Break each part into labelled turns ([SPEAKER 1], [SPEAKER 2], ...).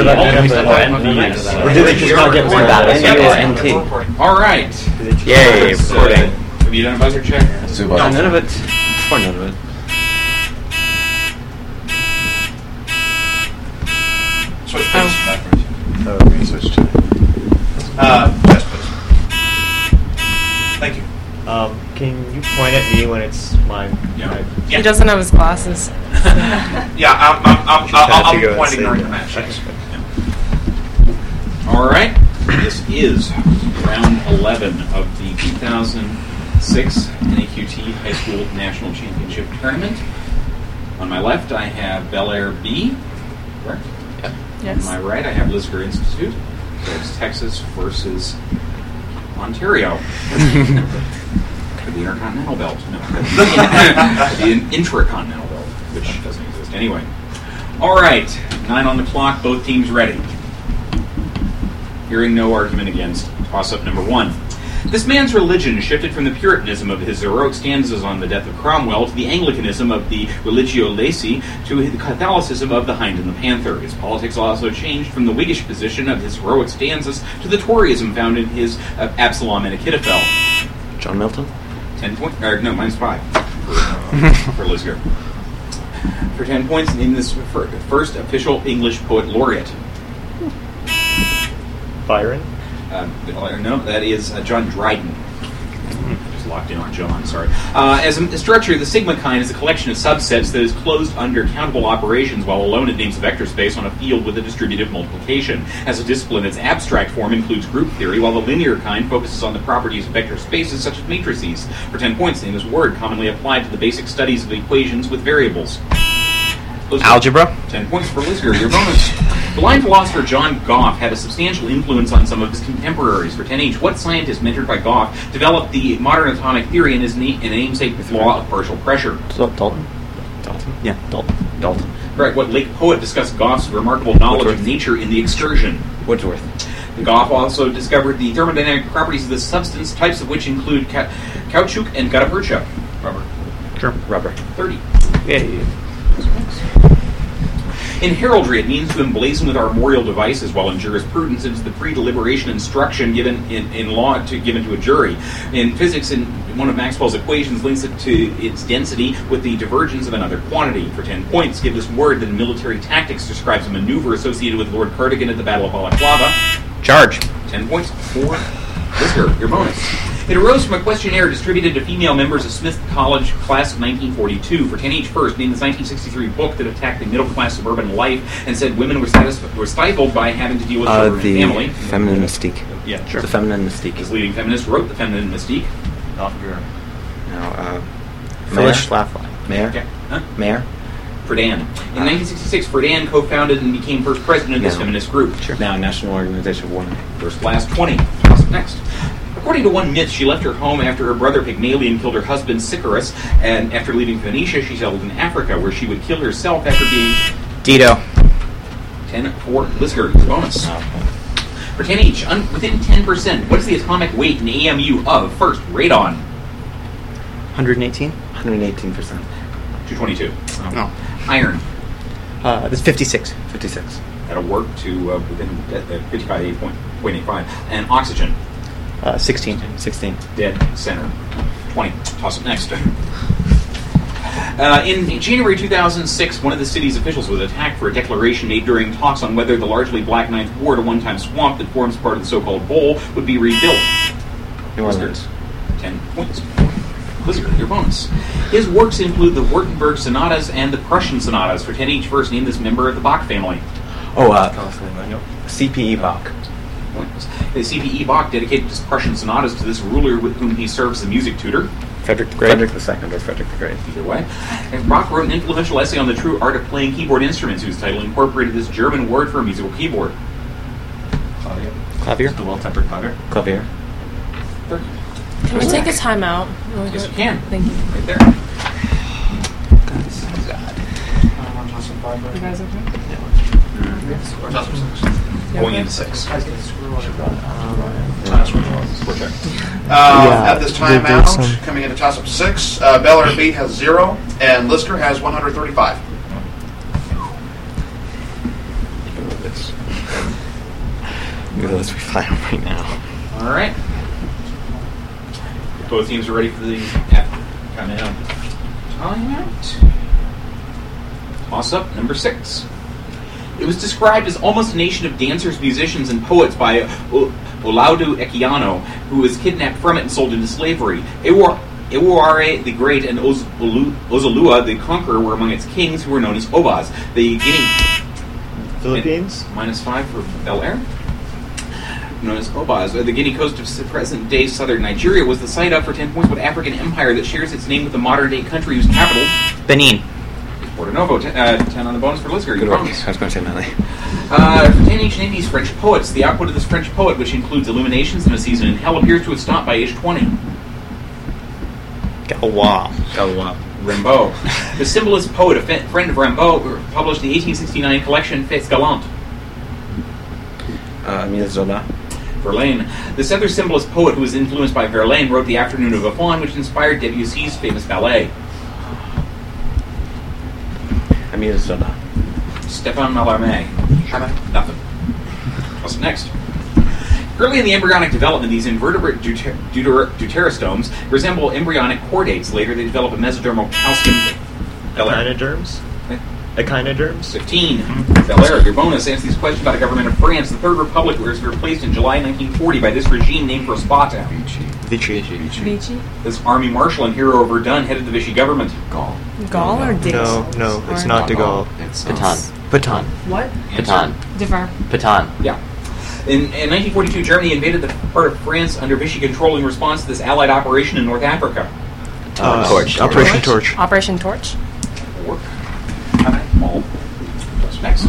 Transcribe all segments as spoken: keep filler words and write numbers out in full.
[SPEAKER 1] about
[SPEAKER 2] all
[SPEAKER 1] N
[SPEAKER 2] the
[SPEAKER 1] F L?
[SPEAKER 2] nice.
[SPEAKER 1] Or do they just not get more
[SPEAKER 3] N
[SPEAKER 1] N
[SPEAKER 3] or
[SPEAKER 1] N T?
[SPEAKER 2] All right.
[SPEAKER 3] Yay,
[SPEAKER 2] So,
[SPEAKER 3] recording.
[SPEAKER 2] have you done a buzzer check?
[SPEAKER 3] No,
[SPEAKER 1] None of it. Or none of it.
[SPEAKER 4] Switch pace backwards.
[SPEAKER 3] Oh, let me switch to.
[SPEAKER 4] Uh, yes, please. Thank you.
[SPEAKER 1] Um, can you point at me when it's mine?
[SPEAKER 2] Yeah.
[SPEAKER 4] Yeah.
[SPEAKER 5] He doesn't have his glasses.
[SPEAKER 4] Yeah, I'm, I'm, I'm,
[SPEAKER 1] Just had
[SPEAKER 4] I'm,
[SPEAKER 1] to go
[SPEAKER 4] I'm
[SPEAKER 1] and
[SPEAKER 4] pointing
[SPEAKER 1] say
[SPEAKER 4] during
[SPEAKER 1] that.
[SPEAKER 4] the match. Yes.
[SPEAKER 2] All right. This is round eleven of the two thousand six N A Q T High School National Championship Tournament. On my left, I have Bel Air B. Correct?
[SPEAKER 1] Yeah.
[SPEAKER 5] Yes.
[SPEAKER 2] On my right, I have Lisgar Institute. So it's Texas versus Ontario. For the Intercontinental Belt. No. The Intracontinental Belt, which doesn't exist anyway. All right. Nine on the clock. Both teams ready. Hearing no argument against toss-up number one. This man's religion shifted from the Puritanism of his heroic stanzas on the death of Cromwell to the Anglicanism of the Religio Laici to the Catholicism of the Hind and the Panther. His politics also changed from the Whiggish position of his heroic stanzas to the Toryism found in his uh, Absalom and Achitophel.
[SPEAKER 1] John Milton?
[SPEAKER 2] Ten points? Or, no, mine's five for, uh, for Lisgar. For ten points, name this fir- first official English poet laureate.
[SPEAKER 1] Byron?
[SPEAKER 2] Uh, no, that is uh, John Dryden. Just locked in on John, sorry. Uh, as a structure, the sigma kind is a collection of subsets that is closed under countable operations, while alone it names a vector space on a field with a distributive multiplication. As a discipline, its abstract form includes group theory, while the linear kind focuses on the properties of vector spaces such as matrices. For ten points, name this word commonly applied to the basic studies of equations with variables. Lisgar.
[SPEAKER 3] Algebra.
[SPEAKER 2] Ten points for Lisgar. Your bonus. The blind philosopher John Goff had a substantial influence on some of his contemporaries. For ten each, what scientist mentored by Goff developed the modern atomic theory and his na- and namesake law of partial pressure?
[SPEAKER 1] Dalton? Dalton? Yeah, Dalton.
[SPEAKER 2] Dalton. Right. What Lake poet discussed Goff's remarkable knowledge
[SPEAKER 1] Wordsworth.
[SPEAKER 2] of nature in The Excursion?
[SPEAKER 1] Wordsworth.
[SPEAKER 2] Goff also discovered the thermodynamic properties of this substance, types of which include ca- caoutchouc and gutta percha. Rubber.
[SPEAKER 1] Sure. Rubber.
[SPEAKER 2] Thirty.
[SPEAKER 1] Yay.
[SPEAKER 2] In heraldry, it means to emblazon with armorial devices, while in jurisprudence, it is the pre-deliberation instruction given in, in law to given to a jury. In physics, in one of Maxwell's equations links it to its density with the divergence of another quantity. For ten points, give this word that in military tactics describes a maneuver associated with Lord Cardigan at the Battle of Balaclava.
[SPEAKER 3] Charge.
[SPEAKER 2] Ten points for Lisgar, your bonus. It arose from a questionnaire distributed to female members of Smith College class of nineteen forty-two. For ten each first, named this nineteen sixty-three book that attacked the middle-class suburban life and said women were, satisf- were stifled by having to deal with
[SPEAKER 1] Uh,
[SPEAKER 2] children
[SPEAKER 1] the
[SPEAKER 2] and family.
[SPEAKER 1] Feminine Mystique.
[SPEAKER 2] Yeah, sure.
[SPEAKER 1] The Feminine Mystique.
[SPEAKER 2] This leading feminist wrote The Feminine Mystique.
[SPEAKER 4] Not your.
[SPEAKER 1] Now, uh...
[SPEAKER 3] Phyllis
[SPEAKER 1] Schlafly. Mayor?
[SPEAKER 2] Okay. Huh?
[SPEAKER 1] Mayor?
[SPEAKER 2] Friedan. In nineteen sixty-six, Friedan co-founded and became first president of this
[SPEAKER 1] No.
[SPEAKER 2] feminist group.
[SPEAKER 1] Sure. Now, National Organization of Women.
[SPEAKER 2] First class twenty. What's next? According to one myth, she left her home after her brother Pygmalion killed her husband Sycharis, and after leaving Phoenicia, she settled in Africa, where she would kill herself after being
[SPEAKER 3] Dido.
[SPEAKER 2] ten for Lisgar, your bonus. For ten each, un- within ten percent, what is the atomic weight in A M U of, first, radon?
[SPEAKER 1] one hundred eighteen? one hundred eighteen percent.
[SPEAKER 2] two twenty-two.
[SPEAKER 3] Oh.
[SPEAKER 2] Iron.
[SPEAKER 1] Uh, that's fifty-six. fifty-six.
[SPEAKER 2] That'll work to uh, within uh, fifty-five point eight five. And oxygen.
[SPEAKER 1] Uh, sixteen. sixteen.
[SPEAKER 2] Dead center. twenty. Toss it next. Uh, in January two thousand six, one of the city's officials was attacked for a declaration made during talks on whether the largely black Ninth Ward, a one-time swamp that forms part of the so-called bowl, would be rebuilt.
[SPEAKER 1] New Orleans.
[SPEAKER 2] Ten points. Lisgar, your bonus. His works include the Württemberg sonatas and the Prussian sonatas. For ten each, first name this member of the Bach family.
[SPEAKER 1] Oh, uh... C P E Bach.
[SPEAKER 2] Points. The C P E Bach dedicated his Prussian sonatas to this ruler with whom he serves as a music tutor.
[SPEAKER 1] Frederick the Great. Frederick the Second or Frederick the Great.
[SPEAKER 2] Either way. And Bach wrote an influential essay on the true art of playing keyboard instruments, whose title incorporated this German word for a musical keyboard.
[SPEAKER 4] Clavier.
[SPEAKER 1] Clavier.
[SPEAKER 4] The well-tempered clavier.
[SPEAKER 1] Clavier.
[SPEAKER 5] Can we take a time out? Really
[SPEAKER 2] Yes,
[SPEAKER 5] quick?
[SPEAKER 2] you can.
[SPEAKER 5] Thank you.
[SPEAKER 2] Right there.
[SPEAKER 5] You guys okay?
[SPEAKER 4] Or toss up six.
[SPEAKER 2] Going into six.
[SPEAKER 4] Last one.
[SPEAKER 2] Score check.
[SPEAKER 4] Uh,
[SPEAKER 6] Yeah,
[SPEAKER 4] at this
[SPEAKER 6] there-
[SPEAKER 4] time
[SPEAKER 6] there's
[SPEAKER 4] out,
[SPEAKER 6] some-
[SPEAKER 4] coming into toss-up six, uh, Bel Air B has zero, and Lister has one hundred thirty-five.
[SPEAKER 3] this. Maybe let's refine them right now.
[SPEAKER 2] All right. Both teams are ready for the yeah, countdown. Timeout. Toss up number six. It was described as almost a nation of dancers, musicians, and poets by o- Olaudah Equiano, who was kidnapped from it and sold into slavery. Iwa- Iwuare the Great and Oz- Olu- Ozalua the Conqueror were among its kings, who were known as Obas. The Guinea...
[SPEAKER 3] Philippines?
[SPEAKER 2] Minus five for Bel Air. Known as Obas. The Guinea coast of present-day southern Nigeria was the site of, for ten points, what African empire that shares its name with the modern-day country whose capital...
[SPEAKER 3] Benin.
[SPEAKER 2] Porto Novo. Ten, uh, ten on the bonus for Lisker.
[SPEAKER 3] Good
[SPEAKER 2] You
[SPEAKER 3] work.
[SPEAKER 2] promise.
[SPEAKER 3] I was going to say Mali.
[SPEAKER 2] Uh, for ten each name these French poets. The output of this French poet, which includes Illuminations and A Season in Hell, appears to have stopped by age twenty.
[SPEAKER 3] Galois. Galois.
[SPEAKER 2] Rimbaud. The symbolist poet, a fe- friend of Rimbaud, published the eighteen sixty-nine collection Fêtes Galantes.
[SPEAKER 3] Uh, Emile Zola.
[SPEAKER 2] Verlaine. This other symbolist poet, who was influenced by Verlaine, wrote The Afternoon of a Faun, which inspired Debussy's famous ballet.
[SPEAKER 3] Emile Zola.
[SPEAKER 2] Stéphane Mallarmé. Nothing. What's next? Early in the embryonic development, these invertebrate deuter- deuter- deuterostomes resemble embryonic chordates. Later, they develop a mesodermal calcium...
[SPEAKER 6] Echinoderms? Echinoderms?
[SPEAKER 2] fifteen. Belair, your bonus. Answer these questions about the government of France. The Third Republic was replaced in July nineteen forty by this regime named for a spa town.
[SPEAKER 3] Vichy.
[SPEAKER 5] Vichy?
[SPEAKER 2] This army marshal and hero of Verdun headed the Vichy government.
[SPEAKER 1] Gaul.
[SPEAKER 5] Gaul or Dix?
[SPEAKER 6] No, no, it's
[SPEAKER 5] Or-
[SPEAKER 6] not de Gaulle.
[SPEAKER 1] It's
[SPEAKER 7] Pétain.
[SPEAKER 6] Pétain.
[SPEAKER 5] What?
[SPEAKER 7] Pétain.
[SPEAKER 5] Defer.
[SPEAKER 7] Pétain.
[SPEAKER 2] Yeah. In, in nineteen forty-two, Germany invaded the part of France under Vichy control in response to this Allied operation in North Africa.
[SPEAKER 6] Uh,
[SPEAKER 7] Torch.
[SPEAKER 6] Operation Torch.
[SPEAKER 5] Operation Torch.
[SPEAKER 2] Work. All. What's next?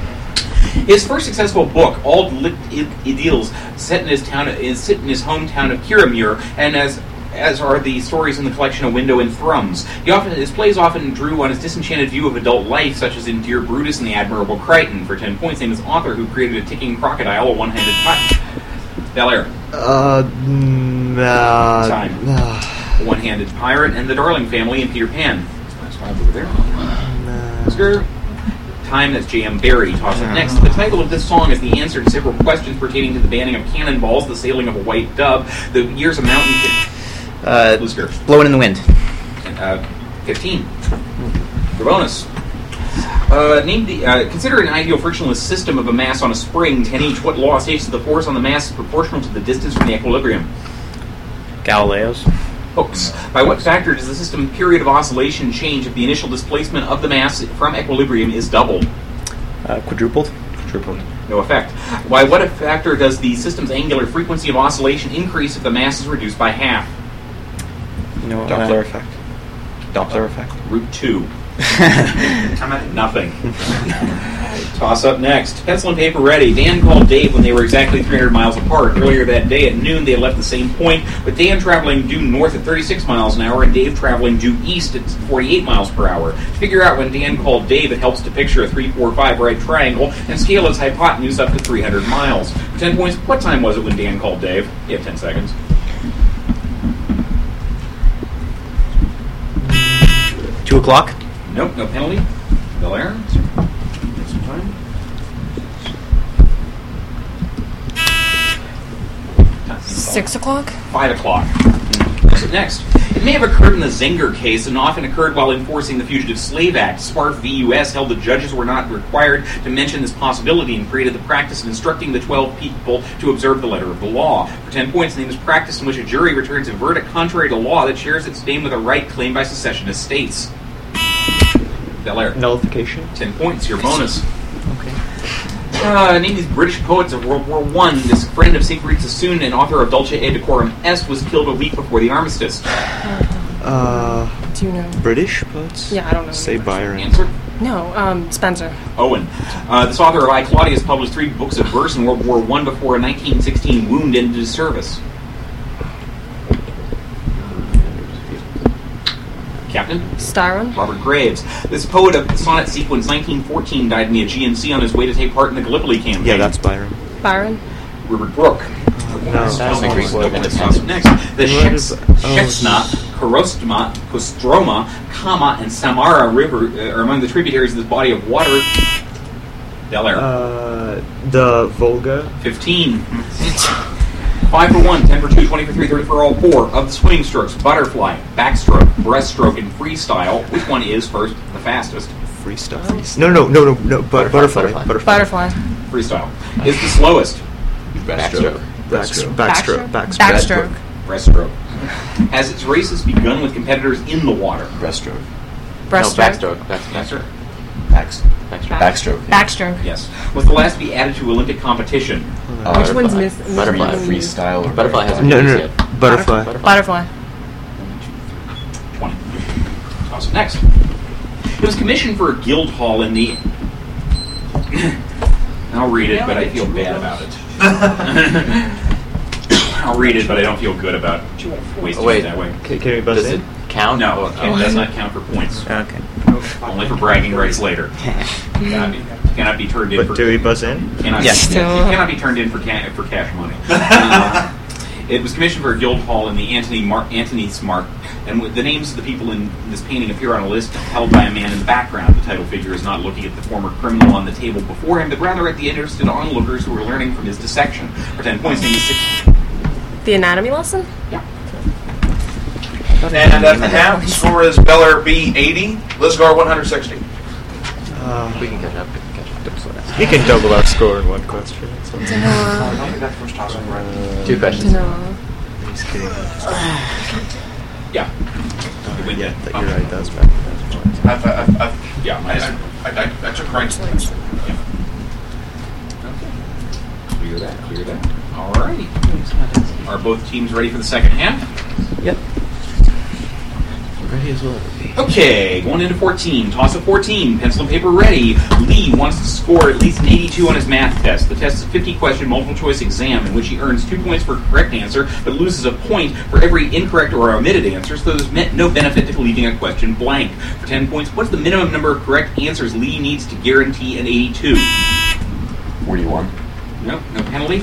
[SPEAKER 2] His first successful book, Auld Licht Idylls, set in his town is set in his hometown of Kirriemuir, and as as are the stories in the collection A Window in Thrums. He often his plays often drew on his disenchanted view of adult life, such as in Dear Brutus and The Admirable Crichton. For ten points, named his author, who created a ticking crocodile, a one-handed putt. Belair.
[SPEAKER 6] Uh, mm, uh,
[SPEAKER 2] Time.
[SPEAKER 6] uh,
[SPEAKER 2] A one-handed pirate, and The Darling Family and Peter Pan. That's five over there. Oscar. Time, that's J M Barrie. Toss up next. The title of this song is the answer to several questions pertaining to the banning of cannonballs, the sailing of a white dove, the years of mountain...
[SPEAKER 3] Uh,
[SPEAKER 2] Lisker.
[SPEAKER 3] Blowing in the Wind.
[SPEAKER 2] Uh, fifteen. The bonus. Uh, name the, uh, consider an ideal frictionless system of a mass on a spring, ten each. What law states that the force on the mass is proportional to the distance from the equilibrium?
[SPEAKER 3] Galileo's.
[SPEAKER 2] Hooks. By what factor does the system period of oscillation change if the initial displacement of the mass from equilibrium is doubled?
[SPEAKER 3] Uh, quadrupled.
[SPEAKER 1] Quadrupled.
[SPEAKER 2] No effect. By what factor does the system's angular frequency of oscillation increase if the mass is reduced by half?
[SPEAKER 3] You know,
[SPEAKER 1] Doppler
[SPEAKER 3] uh,
[SPEAKER 1] effect. Doppler effect.
[SPEAKER 2] Root two. Nothing. Toss up next. Pencil and paper ready. Dan called Dave when they were exactly three hundred miles apart. Earlier that day at noon, they had left the same point, with Dan traveling due north at thirty-six miles an hour and Dave traveling due east at forty-eight miles per hour. To figure out when Dan called Dave, it helps to picture a three four five right triangle and scale its hypotenuse up to three hundred miles. For ten points, what time was it when Dan called Dave? You have ten seconds.
[SPEAKER 3] Two o'clock.
[SPEAKER 2] Nope, no penalty. Bel Air. Take some time.
[SPEAKER 5] Six o'clock?
[SPEAKER 2] Five o'clock. What's it next? It may have occurred in the Zenger case and often occurred while enforcing the Fugitive Slave Act. Sparf v. U S held that judges were not required to mention this possibility and created the practice of instructing the twelve people to observe the letter of the law. For ten points, the name is practice in which a jury returns a verdict contrary to law that shares its name with a right claimed by secessionist states. Bel Air.
[SPEAKER 6] Nullification.
[SPEAKER 2] Ten points, your bonus.
[SPEAKER 6] Okay.
[SPEAKER 2] Uh, name these British poets of World War One. This friend of Siegfried Sassoon and author of Dulce et Decorum Est was killed a week before the armistice.
[SPEAKER 6] Uh,
[SPEAKER 5] Do you know?
[SPEAKER 6] British poets?
[SPEAKER 5] Yeah, I don't know.
[SPEAKER 6] Say Byron.
[SPEAKER 2] Answer?
[SPEAKER 5] No, um, Spencer.
[SPEAKER 2] Owen. Uh, this author of I, Claudius published three books of verse in World War One before a nineteen sixteen wound ended his service. Captain?
[SPEAKER 5] Styron.
[SPEAKER 2] Robert Graves. This poet of the sonnet sequence nineteen fourteen died in the Aegean Sea on his way to take part in the Gallipoli campaign.
[SPEAKER 6] Yeah, that's Byron.
[SPEAKER 5] Byron.
[SPEAKER 2] Rupert Brooke.
[SPEAKER 6] No,
[SPEAKER 7] That's a Greek word.
[SPEAKER 2] Next. The
[SPEAKER 6] What is-
[SPEAKER 2] Shetsna, Korostma, Kostroma, Kama, and Samara River uh, are among the tributaries of this body of water. Bel Air.
[SPEAKER 6] Uh, The Volga.
[SPEAKER 2] fifteen. five for one, ten for two, twenty for three, thirty for all four. Of the swimming strokes, butterfly, backstroke, breaststroke, and freestyle, which one is first the fastest?
[SPEAKER 6] Freestyle. No, no, no, no, no. But butterfly. Butterfly.
[SPEAKER 5] Butterfly.
[SPEAKER 2] Freestyle. Is the slowest?
[SPEAKER 3] Backstroke.
[SPEAKER 6] Backstroke. Backstroke. Backstroke.
[SPEAKER 5] Backstroke.
[SPEAKER 2] Breaststroke. Has its races begun with competitors in the water?
[SPEAKER 3] Breaststroke.
[SPEAKER 5] Breaststroke.
[SPEAKER 3] No, backstroke. Back,
[SPEAKER 2] Backstroke.
[SPEAKER 3] backs, backstroke. Backstroke. yeah.
[SPEAKER 5] Backstroke.
[SPEAKER 2] Yes. Was the last to be added to Olympic competition?
[SPEAKER 3] Uh,
[SPEAKER 5] Which one's missing?
[SPEAKER 3] Butterfly.
[SPEAKER 5] Which one's
[SPEAKER 3] Freestyle. Or butterfly hasn't
[SPEAKER 6] No,
[SPEAKER 3] been
[SPEAKER 6] no,
[SPEAKER 3] used
[SPEAKER 6] no.
[SPEAKER 3] yet.
[SPEAKER 6] Butterfly.
[SPEAKER 5] Butterfly.
[SPEAKER 2] twenty. Awesome. Next. It was commissioned for a guild hall in the... I'll read it, but I feel bad about it. I'll read it, but I don't feel good about wasting
[SPEAKER 3] Oh, wait.
[SPEAKER 2] it that way.
[SPEAKER 6] Can, can we buzz
[SPEAKER 3] Does
[SPEAKER 6] in?
[SPEAKER 3] it count?
[SPEAKER 2] No,
[SPEAKER 3] Oh,
[SPEAKER 2] it does not count for points.
[SPEAKER 6] Okay.
[SPEAKER 2] Only for bragging rights later. Cannot be, cannot be turned in
[SPEAKER 6] But
[SPEAKER 2] for...
[SPEAKER 6] do we buzz in?
[SPEAKER 2] Cannot,
[SPEAKER 1] Yes.
[SPEAKER 2] It cannot be turned in for, ca- for cash money. Uh, it was commissioned for a guild hall in the Antony Mar- Antony's Mark, and w- the names of the people in this painting appear on a list held by a man in the background. The title figure is not looking at the former criminal on the table before him, but rather at the interested onlookers who are learning from his dissection. For ten points, name is six.
[SPEAKER 5] The anatomy lesson?
[SPEAKER 2] Yeah.
[SPEAKER 4] And at the half, the score is Beller B eighty, Lisgar one hundred sixty.
[SPEAKER 6] Uh,
[SPEAKER 3] We can catch up. We can catch up.
[SPEAKER 6] you can double our score in one question. So.
[SPEAKER 5] Danoa.
[SPEAKER 4] That first toss on right.
[SPEAKER 3] Two questions.
[SPEAKER 5] Danoa.
[SPEAKER 6] He's kidding.
[SPEAKER 2] Yeah. You win.
[SPEAKER 6] Yeah, that, you're right. That was bad. That was bad.
[SPEAKER 4] I've, I've, I've,
[SPEAKER 2] Yeah,
[SPEAKER 4] I,
[SPEAKER 2] minus.
[SPEAKER 4] I, I, I took right.
[SPEAKER 2] Clear that, clear that. All right. Are both teams ready for the second half?
[SPEAKER 3] Yep. Ready as well.
[SPEAKER 2] Okay, going into fourteen. Toss of fourteen. Pencil and paper ready. Lee wants to score at least an eighty-two on his math test. The test is a fifty-question multiple-choice exam in which he earns two points for a correct answer, but loses a point for every incorrect or omitted answer, so there's me- no benefit to leaving a question blank. For ten points, what's the minimum number of correct answers Lee needs to guarantee an eighty-two?
[SPEAKER 3] forty-one.
[SPEAKER 2] No, no penalty.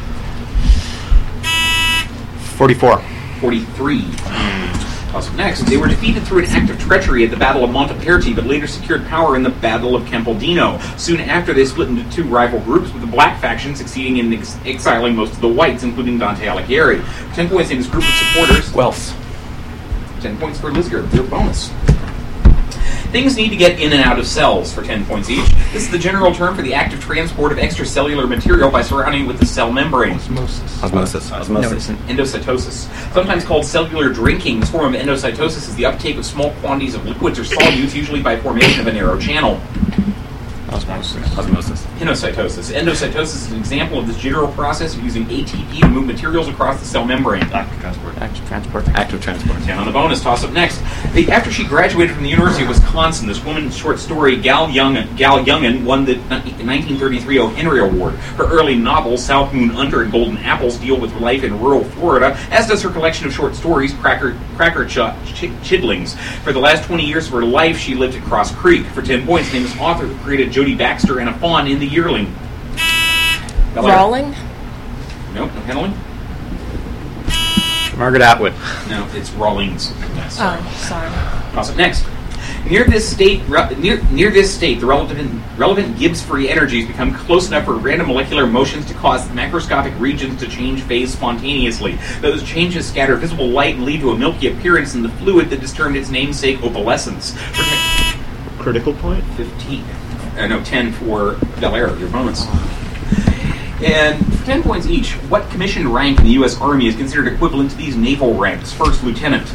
[SPEAKER 6] Forty-four.
[SPEAKER 2] forty-three. Toss up next. They were defeated through an act of treachery at the Battle of Monteperti, but later secured power in the Battle of Campaldino. Soon after, they split into two rival groups, with the black faction succeeding in ex- exiling most of the whites, including Dante Alighieri. ten points in his group of supporters.
[SPEAKER 3] Guelphs.
[SPEAKER 2] ten points for Lisgar, their bonus. Things need to get in and out of cells for ten points each. This is the general term for the active transport of extracellular material by surrounding it with the cell membrane.
[SPEAKER 3] Osmosis.
[SPEAKER 1] Osmosis. Osmosis.
[SPEAKER 2] Endocytosis. Sometimes called cellular drinking, this form of endocytosis is the uptake of small quantities of liquids or solutes, usually by formation of a narrow channel.
[SPEAKER 3] Osmosis.
[SPEAKER 1] Osmosis.
[SPEAKER 2] Pinocytosis. Endocytosis is an example of this general process of using A T P to move materials across the cell membrane.
[SPEAKER 1] Active transport.
[SPEAKER 3] Active transport.
[SPEAKER 1] Active transport.
[SPEAKER 2] ten on the bonus, toss up next. The, after she graduated from the University of Wisconsin, this woman's short story, Gal Youngin, Gal Youngin won the nineteen thirty-three O. Henry Award. Her early novels, South Moon Under and Golden Apples, deal with life in rural Florida, as does her collection of short stories, Cracker, Cracker Ch- Ch- Chidlings. For the last twenty years of her life, she lived at Cross Creek. For ten points, named as author who created Jodie Baxter and a fawn in The Yearling. Belair.
[SPEAKER 5] Rawling?
[SPEAKER 2] Nope, no penalty.
[SPEAKER 1] Margaret Atwood.
[SPEAKER 2] No, it's Rawlings. Yes, sorry.
[SPEAKER 5] Oh, sorry.
[SPEAKER 2] Toss it next. Near this state, re- near, near this state, the relevant, relevant Gibbs-free energies become close enough for random molecular motions to cause macroscopic regions to change phase spontaneously. Those changes scatter visible light and lead to a milky appearance in the fluid that has termed its namesake opalescence. For ten,
[SPEAKER 6] Critical point?
[SPEAKER 2] fifteen. Uh, no, ten for Belair, your bonus. And for ten points each, what commissioned rank in the U S Army is considered equivalent to these naval ranks? First, lieutenant.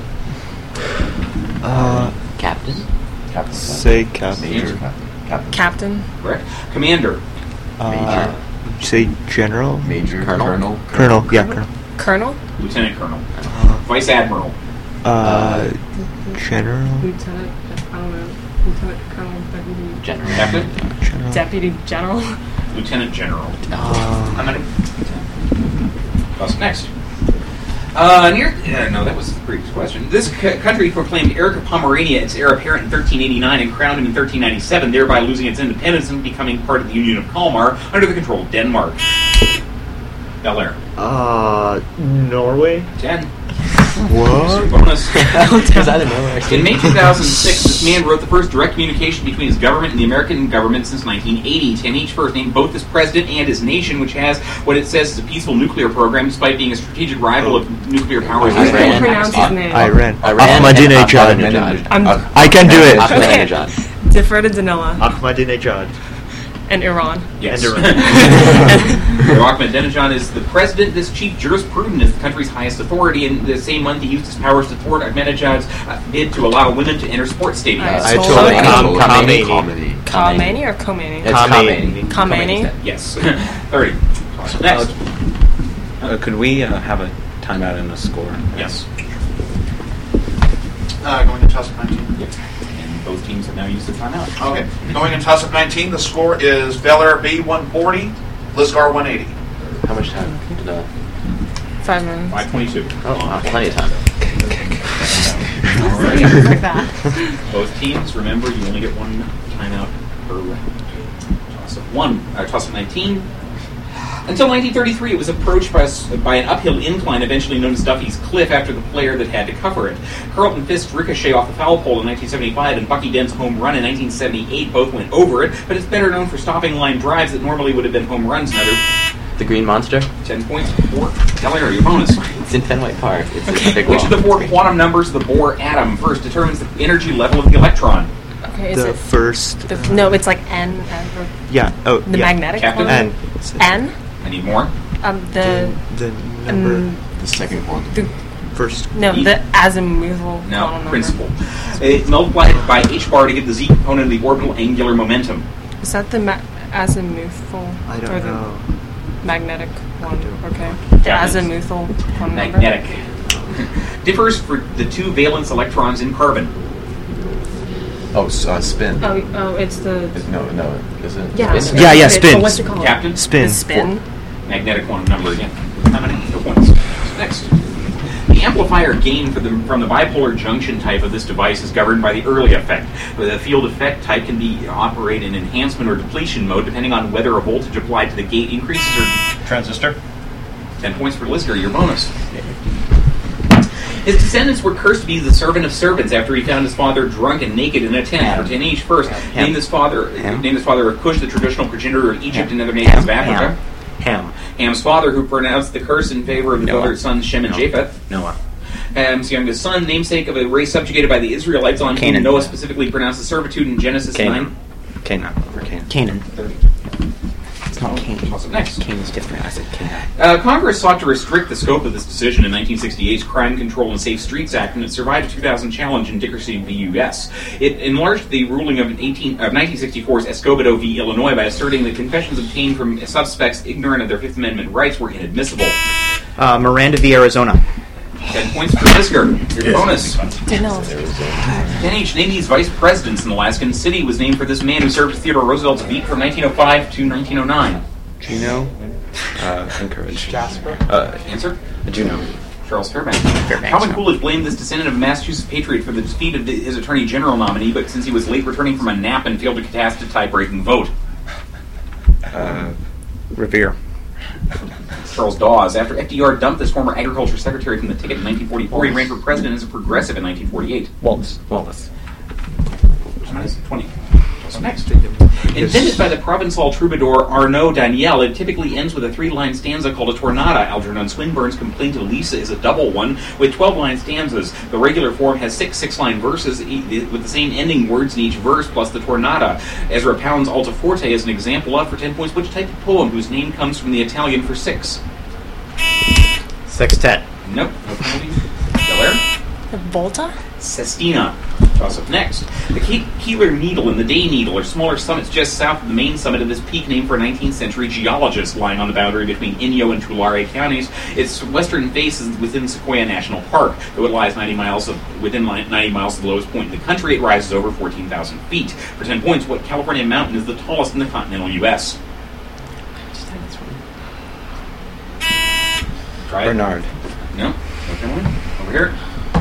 [SPEAKER 6] Uh,
[SPEAKER 3] Captain. Captain.
[SPEAKER 6] say captain.
[SPEAKER 2] Major.
[SPEAKER 3] Captain.
[SPEAKER 5] Captain?
[SPEAKER 2] Correct. Commander.
[SPEAKER 6] Uh, say general.
[SPEAKER 3] Major. Colonel. Colonel.
[SPEAKER 6] Colonel. Yeah, colonel.
[SPEAKER 5] Colonel?
[SPEAKER 2] Lieutenant Colonel.
[SPEAKER 6] Uh,
[SPEAKER 2] Vice Admiral.
[SPEAKER 6] uh, general.
[SPEAKER 7] Lieutenant, I don't know, Lieutenant Colonel, Deputy,
[SPEAKER 3] General.
[SPEAKER 2] Captain.
[SPEAKER 6] General.
[SPEAKER 5] Deputy General?
[SPEAKER 2] Lieutenant General.
[SPEAKER 6] Uh,
[SPEAKER 2] I'm gonna. What's next? Uh, near. Uh, no, that was the previous question. This c- country proclaimed Eric of Pomerania its heir apparent in thirteen eighty-nine and crowned him in thirteen ninety-seven, thereby losing its independence and becoming part of the Union of Kalmar under the control of Denmark. Belair.
[SPEAKER 6] uh, Norway.
[SPEAKER 2] Ten.
[SPEAKER 6] What?
[SPEAKER 2] Bonus.
[SPEAKER 3] Because I didn't know where I
[SPEAKER 2] In May two thousand six, this man wrote the first direct communication between his government and the American government since nineteen eighty. ten H first named both his president and his nation, which has what it says is a peaceful nuclear program, despite being a strategic rival of nuclear powers.
[SPEAKER 7] I
[SPEAKER 3] Iran.
[SPEAKER 7] can't pronounce his name.
[SPEAKER 6] Iran.
[SPEAKER 3] Iran
[SPEAKER 6] Ahmadinejad.
[SPEAKER 3] and Ahmadinejad.
[SPEAKER 7] I'm
[SPEAKER 6] I can do it.
[SPEAKER 7] Okay.
[SPEAKER 3] Ahmadinejad.
[SPEAKER 7] Defer to Danila
[SPEAKER 6] Ahmadinejad.
[SPEAKER 7] and Iran.
[SPEAKER 2] Yes.
[SPEAKER 6] And
[SPEAKER 2] Ahmadinejad is the president. This chief jurisprudent is the country's highest authority. And the same month, he used his powers to thwart Ahmadinejad's uh, bid to allow women to enter sports stadiums.
[SPEAKER 7] Uh,
[SPEAKER 6] Ayatollah
[SPEAKER 3] Khomeini.
[SPEAKER 6] Khomeini.
[SPEAKER 7] Khomeini or Khomeini?
[SPEAKER 3] It's Khomeini.
[SPEAKER 7] Khomeini.
[SPEAKER 2] Yes. thirty. Next.
[SPEAKER 1] Uh, could we uh, have a timeout and a score?
[SPEAKER 2] Yes.
[SPEAKER 4] Uh, going to toss-up nineteen.
[SPEAKER 2] And both teams have now used the timeout.
[SPEAKER 4] Okay. Going in toss-up nineteen, the score is Bel Air B one forty, Lisgar one eighty.
[SPEAKER 3] How much time? Did, uh,
[SPEAKER 7] Five minutes.
[SPEAKER 2] five twenty-two.
[SPEAKER 3] oh, wow, plenty of time.
[SPEAKER 7] Like that.
[SPEAKER 2] Both teams, remember, you only get one timeout per round. Toss-up one, uh, toss-up nineteen. Until nineteen thirty-three, it was approached by, a, by an uphill incline, eventually known as Duffy's Cliff, after the player that had to cover it. Carlton Fisk's ricochet off the foul pole in nineteen seventy-five and Bucky Dent's home run in nineteen seventy-eight both went over it, but it's better known for stopping line drives that normally would have been home runs. Another
[SPEAKER 3] The Green Monster?
[SPEAKER 2] ten points for Bel Air, your bonus.
[SPEAKER 3] It's in Fenway Park. It's a big
[SPEAKER 2] Which
[SPEAKER 3] wall.
[SPEAKER 2] of the four quantum numbers of the Bohr atom first determines the energy level of the electron?
[SPEAKER 7] Okay, is
[SPEAKER 6] The
[SPEAKER 7] it
[SPEAKER 6] first.
[SPEAKER 7] the,
[SPEAKER 6] uh,
[SPEAKER 7] no? It's like N. N or
[SPEAKER 6] Yeah. Oh,
[SPEAKER 7] the
[SPEAKER 6] yeah.
[SPEAKER 7] magnetic
[SPEAKER 2] Captain?
[SPEAKER 7] one.
[SPEAKER 6] N.
[SPEAKER 7] N.
[SPEAKER 2] I need more.
[SPEAKER 7] Um, the
[SPEAKER 6] The number.
[SPEAKER 7] um,
[SPEAKER 3] The second one.
[SPEAKER 7] the
[SPEAKER 6] First.
[SPEAKER 7] no,
[SPEAKER 2] E.
[SPEAKER 7] the azimuthal
[SPEAKER 2] No,
[SPEAKER 7] quantum number.
[SPEAKER 2] principle. It's multiplied by h bar to get the z component of the orbital angular momentum.
[SPEAKER 7] Is that the ma- azimuthal?
[SPEAKER 6] I
[SPEAKER 7] or
[SPEAKER 6] don't
[SPEAKER 7] the
[SPEAKER 6] know.
[SPEAKER 7] magnetic one?
[SPEAKER 6] don't-
[SPEAKER 7] Okay. The
[SPEAKER 2] Captain's
[SPEAKER 7] azimuthal quantum number.
[SPEAKER 2] Magnetic. Differs for the two valence electrons in carbon.
[SPEAKER 8] Oh, s- uh, spin.
[SPEAKER 7] Oh, oh, it's the
[SPEAKER 8] Is- No, no, is it?
[SPEAKER 7] yeah.
[SPEAKER 8] Is it?
[SPEAKER 6] Yeah, yeah,
[SPEAKER 7] Okay,
[SPEAKER 6] spin.
[SPEAKER 7] so what's it called?
[SPEAKER 2] Captain?
[SPEAKER 6] Spin.
[SPEAKER 7] The spin.
[SPEAKER 2] Magnetic quantum number again. How many? No points. Next. The amplifier gain for the, from the bipolar junction type of this device is governed by the Early effect. The field effect type can be operate in enhancement or depletion mode depending on whether a voltage applied to the gate increases or
[SPEAKER 4] Transistor.
[SPEAKER 2] ten points for Lister, your bonus. His descendants were cursed to be the servant of servants after he found his father drunk and naked in a tent. For ten H first,
[SPEAKER 1] Ham.
[SPEAKER 2] named his father
[SPEAKER 1] Ham.
[SPEAKER 2] named his father of Cush, the traditional progenitor of Egypt and other nations of Africa.
[SPEAKER 1] Ham.
[SPEAKER 2] Ham's father, who pronounced the curse in favor of his
[SPEAKER 1] Noah.
[SPEAKER 2] other sons Shem and
[SPEAKER 1] Noah.
[SPEAKER 2] Japheth.
[SPEAKER 1] Noah.
[SPEAKER 2] Ham's youngest son, namesake of a race subjugated by the Israelites, on whom
[SPEAKER 1] Canaan.
[SPEAKER 2] Noah specifically pronounced the servitude in Genesis
[SPEAKER 1] Canaan.
[SPEAKER 2] nine.
[SPEAKER 1] Canaan. Or Canaan.
[SPEAKER 6] Canaan.
[SPEAKER 1] It's not Canaan.
[SPEAKER 2] Awesome. Next.
[SPEAKER 1] Canaan's different. I said Canaan.
[SPEAKER 2] Uh, Congress sought to restrict the scope of this decision in nineteen sixty-eight's Crime Control and Safe Streets Act, and it survived a two thousand challenge in Dickerson v. U S It enlarged the ruling of, eighteen, of nineteen sixty-four's Escobedo v. Illinois by asserting that confessions obtained from suspects ignorant of their Fifth Amendment rights were inadmissible.
[SPEAKER 6] Uh, Miranda v. Arizona.
[SPEAKER 2] Ten points for Lisker. Your bonus.
[SPEAKER 7] No.
[SPEAKER 2] ten H, name these vice presidents in Alaskan City was named for this man who served as Theodore Roosevelt's beat from nineteen oh five to nineteen oh nine.
[SPEAKER 1] Juno. Uh, encourage.
[SPEAKER 4] Jasper.
[SPEAKER 1] Uh,
[SPEAKER 2] Answer?
[SPEAKER 1] Juno.
[SPEAKER 2] Charles Fairbanks.
[SPEAKER 1] Fairbanks,
[SPEAKER 2] Calvin
[SPEAKER 1] no.
[SPEAKER 2] Coolidge blamed this descendant of a Massachusetts patriot for the defeat of the, his attorney general nominee, but since he was late returning from a nap and failed to cast a tie-breaking vote.
[SPEAKER 1] Uh, Revere.
[SPEAKER 2] Charles Dawes. After F D R dumped this former agriculture secretary from the ticket in nineteen forty-four, he ran for president as a progressive in nineteen forty-eight.
[SPEAKER 1] Wallace. Wallace.
[SPEAKER 2] twenty. So next. Invented by the Provençal troubadour Arnaud Daniel, it typically ends with a three-line stanza called a tornada. Algernon Swinburne's Complaint to Lisa is a double one with twelve-line stanzas. The regular form has six six-line verses e- with the same ending words in each verse plus the tornada. Ezra Pound's Alta Forte is an example of, for ten points, which type of poem whose name comes from the Italian for six?
[SPEAKER 6] Sextet.
[SPEAKER 2] Nope. No penalty. Bel Air?
[SPEAKER 7] The Volta?
[SPEAKER 2] Sestina. Toss up next. The Cape Keeler Needle and the Day Needle are smaller summits just south of the main summit of this peak, named for a nineteenth century geologist lying on the boundary between Inyo and Tulare counties. Its western face is within Sequoia National Park, though it lies ninety miles of, within ninety miles of the lowest point in the country. It rises over fourteen thousand feet. For ten points, what California mountain is the tallest in the continental U S? Try it.
[SPEAKER 1] Bernard.
[SPEAKER 2] No. Okay. Over here.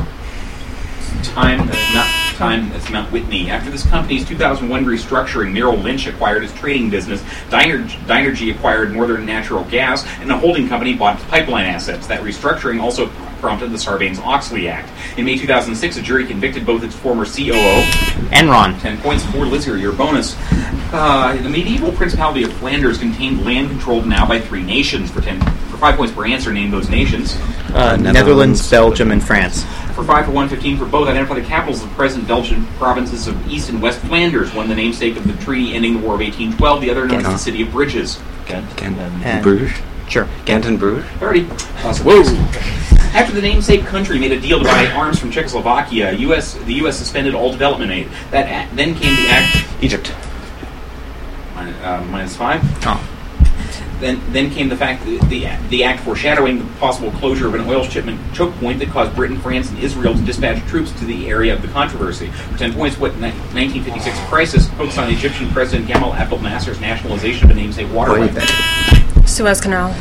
[SPEAKER 2] Time that's not time that's Mount Whitney. After this company's two thousand one restructuring, Merrill Lynch acquired its trading business. Diner, Dinergy acquired Northern Natural Gas, and the holding company bought its pipeline assets. That restructuring also prompted the Sarbanes-Oxley Act. In May two thousand six, a jury convicted both its former C O O,
[SPEAKER 1] Enron.
[SPEAKER 2] ten points for Lizier, your bonus. Uh, the medieval Principality of Flanders contained land controlled now by three nations. For ten, for five points per answer, name those nations.
[SPEAKER 1] Uh, Netherlands,
[SPEAKER 3] Netherlands,
[SPEAKER 1] Belgium, and France.
[SPEAKER 2] For five for one fifteen for both, identify the capitals of the present Belgian provinces of East and West Flanders, one the namesake of the treaty ending the War of eighteen twelve, the other known as the City of Bridges.
[SPEAKER 3] Ghent, Ghent,
[SPEAKER 1] And-
[SPEAKER 3] Bruges.
[SPEAKER 1] Sure.
[SPEAKER 3] Ghent and Bruges.
[SPEAKER 2] thirty. Whoa. After the namesake country made a deal to buy arms from Czechoslovakia, U S the U S suspended all development aid. That act, then came the act.
[SPEAKER 3] Egypt.
[SPEAKER 2] Min- uh, minus five.
[SPEAKER 1] Oh.
[SPEAKER 2] Then, then came the fact the, the the act foreshadowing the possible closure of an oil shipment choke point that caused Britain, France, and Israel to dispatch troops to the area of the controversy. For ten points, what ni- nineteen fifty-six crisis focused on Egyptian President Gamal Abdel Nasser's nationalization of a namesake waterway.
[SPEAKER 5] Suez Canal.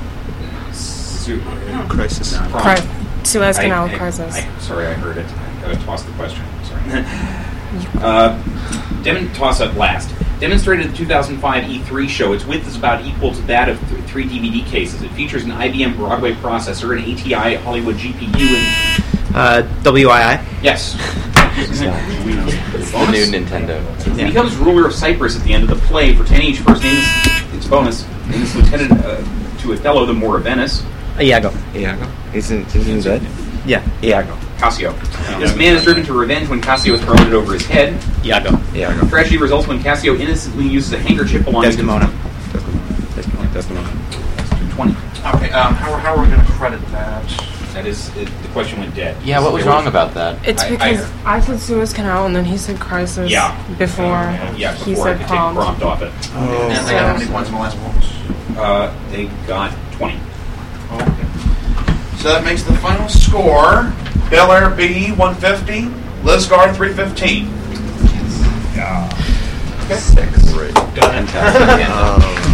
[SPEAKER 2] Su-
[SPEAKER 6] Crisis.
[SPEAKER 2] no, wrong.
[SPEAKER 5] Cri- Suez
[SPEAKER 2] I-
[SPEAKER 5] Canal
[SPEAKER 2] I-
[SPEAKER 5] crisis.
[SPEAKER 2] I- sorry, I heard it. I, I tossed the question. Sorry. uh, Demon toss up last. Demonstrated at the two thousand five E three show. Its width is about equal to that of th- three D V D cases. It features an I B M Broadway processor, an A T I Hollywood G P U, and
[SPEAKER 1] Uh, W I I.
[SPEAKER 2] yes,
[SPEAKER 8] It's the new Nintendo.
[SPEAKER 2] He becomes ruler of Cyprus at the end of the play. For ten each, first name is its bonus. Name is lieutenant uh, to Othello, the Moor of Venice.
[SPEAKER 1] Iago.
[SPEAKER 3] Iago. He's in, he's in bed.
[SPEAKER 1] Yeah.
[SPEAKER 3] Iago.
[SPEAKER 2] Cassio. This man is driven to revenge when Cassio is promoted over his head.
[SPEAKER 1] Iago.
[SPEAKER 3] Iago.
[SPEAKER 2] Tragedy results when Cassio innocently uses a handkerchief along
[SPEAKER 1] Desdemona.
[SPEAKER 3] Desdemona. Desdemona.
[SPEAKER 2] twenty.
[SPEAKER 4] Okay, um, how, how are we going to credit that?
[SPEAKER 2] That is, it, the question went dead.
[SPEAKER 8] Yeah, what was
[SPEAKER 2] It
[SPEAKER 8] wrong about that?
[SPEAKER 5] It's
[SPEAKER 2] I-
[SPEAKER 5] because
[SPEAKER 2] I-
[SPEAKER 5] I, said Suez Canal and then he said crisis
[SPEAKER 2] Yeah.
[SPEAKER 5] before
[SPEAKER 2] Uh, yeah,
[SPEAKER 5] he
[SPEAKER 2] before I
[SPEAKER 5] said
[SPEAKER 2] could take
[SPEAKER 5] prompt.
[SPEAKER 2] prompt off it.
[SPEAKER 4] And they got how many points in the last bonus?
[SPEAKER 2] Uh, they got twenty.
[SPEAKER 4] Okay. So that makes the final score Bel Air B one fifty, Lisgar three fifteen.
[SPEAKER 3] Six. Great. Fantastic.
[SPEAKER 6] Um,